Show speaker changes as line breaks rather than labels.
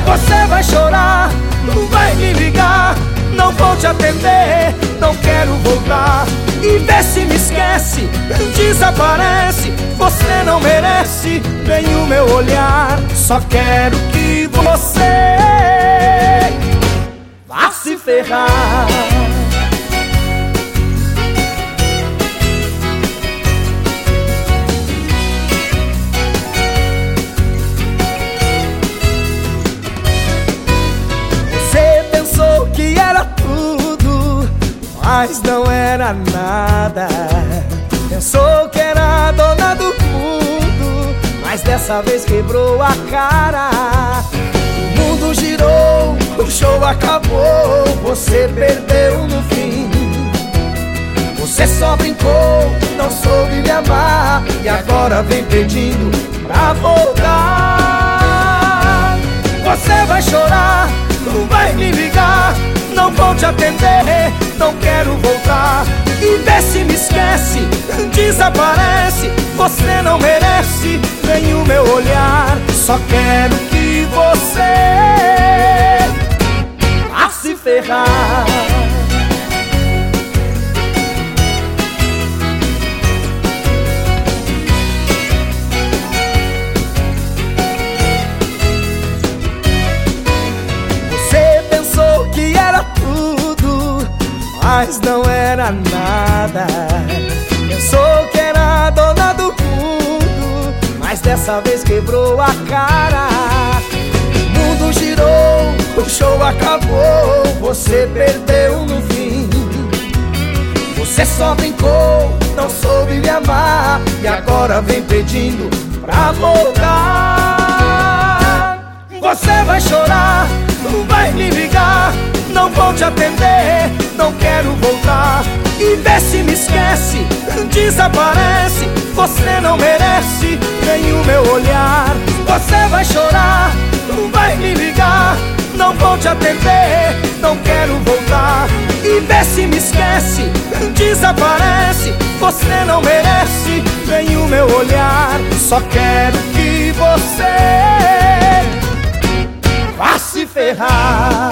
Você vai chorar, não vai me ligar, não vou te atender, não quero voltar. E vê se me esquece, desaparece. Você não merece nem o meu olhar. Só quero que você vá se ferrar. Você pensou que era tudo, mas não era nada. Pensou que era dona do mundo, mas dessa vez quebrou a cara. O mundo girou, o show acabou, você perdeu no fim. Você só brincou, não soube me amar, e agora vem pedindo pra voltar. Você vai chorar, não vai me ligar, não vou te atender, não quero voltar. E vê se me esquece, desaparece. Você não merece nem o meu olhar. Só quero que você vá se ferrar. Você pensou que era tudo, mas não era nada. Pensou que era dona do mundo, mas dessa vez quebrou a cara. O mundo girou, o show acabou, você perdeu no fim. Você só brincou, não soube me amar, e agora vem pedindo pra voltar. Você vai chorar, não vai me ligar, não vou te atender, não quero voltar. E vê se me esquece, desaparece. Você não merece nem o meu olhar. Você vai chorar, não vai me ligar, não vou te atender, não quero voltar. E vê se me esquece, desaparece. Você não merece nem o meu olhar. Só quero que você vá se ferrar.